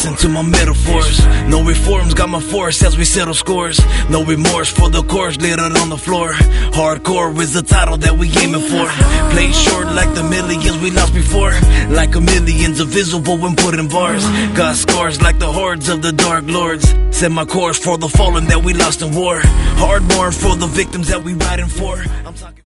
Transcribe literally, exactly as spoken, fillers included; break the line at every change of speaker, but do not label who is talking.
listen to my metaphors. No reforms, got my force as we settle scores. No remorse for the course littered on the floor. Hardcore is the title that we aiming for. Play short like the millions we lost before. Like a millions invisible when put in bars. Got scars like the hordes of the dark lords. Set my course for the fallen that we lost in war. Hard mourn for the victims that we riding for. I'm talking